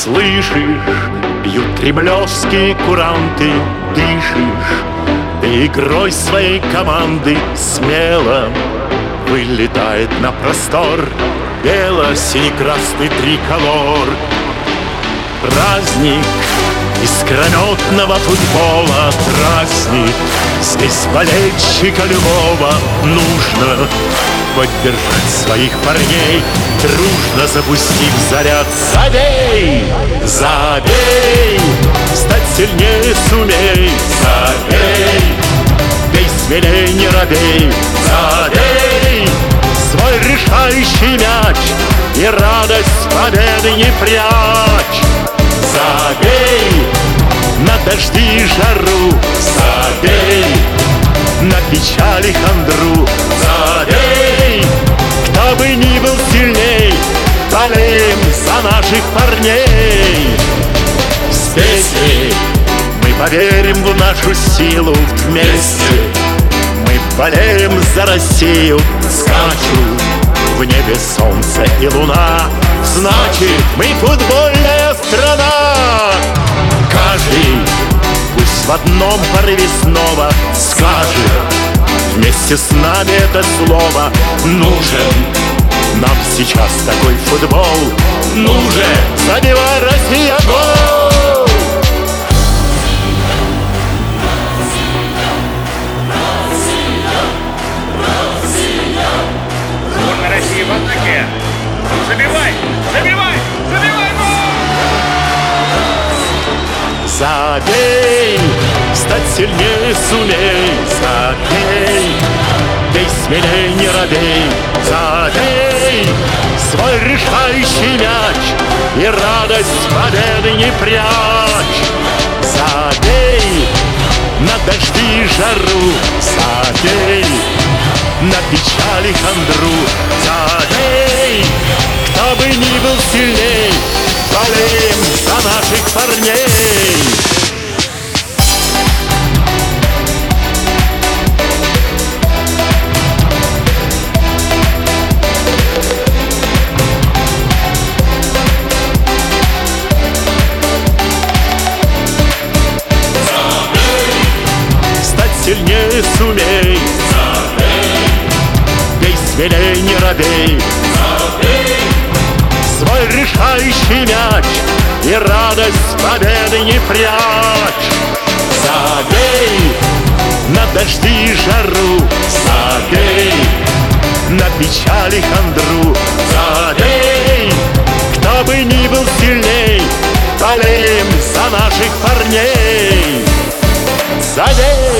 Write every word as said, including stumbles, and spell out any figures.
Слышишь, бьют кремлевские куранты, дышишь, ты игрой своей команды смело вылетает на простор бело-сине-красный триколор. Праздник искрометного футбола, праздник. Здесь болельщика любого нужно поддержать своих парней, дружно запустив заряд. Забей, забей, стать сильнее сумей. Забей, бей смелей, не робей. Забей свой решающий мяч и радость победы не прячь. Забей на дожди и жару, забей на печали хандру. Забей, кто бы ни был сильней, болеем за наших парней. Здесь мы поверим в нашу силу вместе. Мы болеем за Россию, скачут в небе солнце и луна. Значит, мы футбольная страна. Каждый пусть в одном порыве снова скажет вместе с нами это слово. Нужен нам сейчас такой футбол. Нужен, забивай, Россия, гол! Сборная России в атаке. Забивай, забивай, забивай, гол! Забей, стать сильнее сумей. Забей, бей смелей, не робей. Забей свой решающий мяч и радость победы не прячь. Забей на дожди и жару, забей на печали хандру. Забей, кто бы ни был сильней, болеем за наших парней. Сильнее сумей. Забей, бей смелей, не робей. Забей свой решающий мяч и радость победы не прячь. Забей на дожди и жару, забей на печали хандру. Забей, кто бы ни был сильней, болеем за наших парней. Забей.